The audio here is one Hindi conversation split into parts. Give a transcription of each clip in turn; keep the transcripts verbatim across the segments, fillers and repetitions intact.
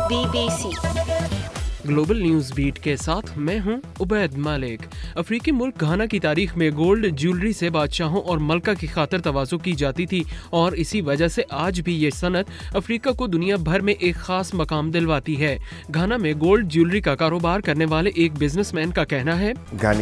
B B C global news beat के साथ मैं हूं उबैद मालिक। अफ्रीकी मुल्क घाना की तारीख में गोल्ड ज्वेलरी से बादशाहों और मलका की खातर तवाज़ो की जाती थी और इसी वजह से आज भी ये सनत अफ्रीका को दुनिया भर में एक खास मकाम दिलवाती है। घाना में गोल्ड ज्वेलरी का कारोबार करने वाले एक बिजनेसमैन का कहना है,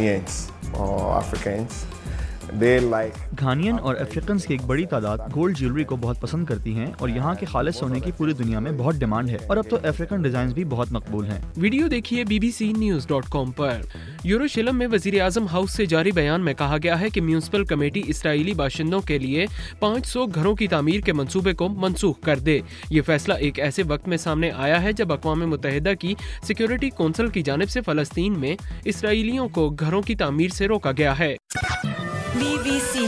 घानियन और अफ्रीकन की एक बड़ी तादाद गोल्ड ज्वेलरी को बहुत पसंद करती हैं और यहाँ के खालिस सोने की पूरी दुनिया में बहुत डिमांड है और अब तो अफ्रीकन डिजाइन भी बहुत मकबूल हैं। वीडियो देखिए B B C news dot com पर। यरूशलेम में वजीर आजम हाउस से जारी बयान में कहा गया है कि म्यूनिसिपल कमेटी इसराइली बाशिंदों के लिए पाँच सौ घरों की तामीर के मंसूबे को मनसूख कर दे। ये फैसला एक ऐसे वक्त में सामने आया है जब अक़वाम मुत्तहिदा की सिक्योरिटी कौंसिल की जानिब से फलस्तीन में इसराइलियों को घरों की तामीर से रोका गया है। बी बी सी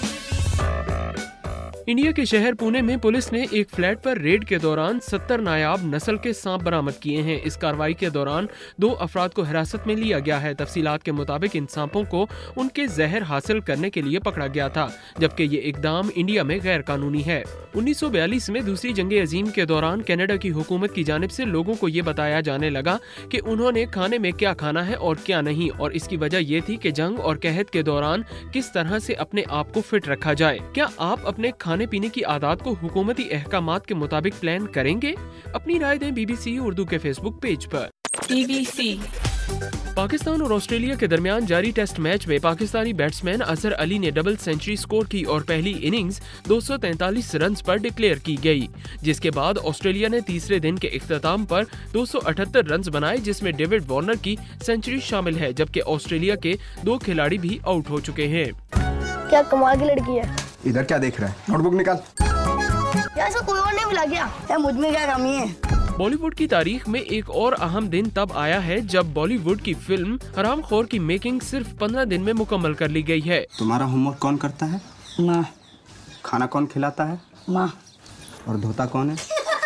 इंडिया के शहर पुणे में पुलिस ने एक फ्लैट पर रेड के दौरान सत्तर नायाब नस्ल के सांप बरामद किए हैं। इस कार्रवाई के दौरान दो अफराद को हिरासत में लिया गया है। तफसीलात के मुताबिक इन सांपों को उनके जहर हासिल करने के लिए पकड़ा गया था, जबकि ये इकदाम इंडिया में गैर कानूनी है। उन्नीस सौ बयालीस में दूसरी जंग अजीम के दौरान कनाडा की हुकूमत की जानिब से लोगों को ये बताया जाने लगा कि उन्होंने खाने में क्या खाना है और क्या नहीं, और इसकी वजह ये थी कि जंग और कहत के दौरान किस तरह से अपने आप को फिट रखा जाए। क्या आप अपने खाने पीने की आदत को हुकूमती अहकामात के मुताबिक प्लान करेंगे? अपनी राय दें बी बी सी उर्दू के फेसबुक पेज पर। बी बी सी पाकिस्तान और ऑस्ट्रेलिया के दरमियान जारी टेस्ट मैच में पाकिस्तानी बैट्समैन अजहर अली ने डबल सेंचुरी स्कोर की और पहली इनिंग्स दो सौ तैंतालीस रन पर डिक्लेयर की गई, जिसके बाद ऑस्ट्रेलिया ने तीसरे दिन के इख्तिताम पर दो सौ अठहत्तर रन बनाए, जिसमें डेविड वार्नर की सेंचुरी शामिल है, जबकि ऑस्ट्रेलिया के दो खिलाड़ी भी आउट हो चुके हैं। क्या कमाल की लड़की है। इधर क्या देख रहा है? नोटबुक निकाल। क्या ऐसा कोई और नहीं मिला क्या? क्या मुझ में क्या कमी है? बॉलीवुड की तारीख में एक और अहम दिन तब आया है जब बॉलीवुड की फिल्म हरामखोर की मेकिंग सिर्फ पंद्रह दिन में मुकम्मल कर ली गई है। तुम्हारा होमवर्क कौन करता है? माँ। खाना कौन खिलाता है? माँ। और धोता कौन है?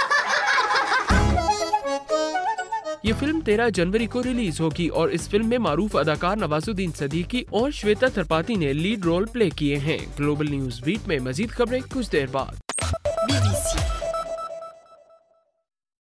ये फिल्म तेरह जनवरी को रिलीज होगी और इस फिल्म में मारूफ अदाकार नवाजुद्दीन सिद्दीकी और श्वेता त्रिपाठी ने लीड रोल प्ले किए हैं। ग्लोबल न्यूज बीट में मजीद खबरें कुछ देर बाद। बी बी सी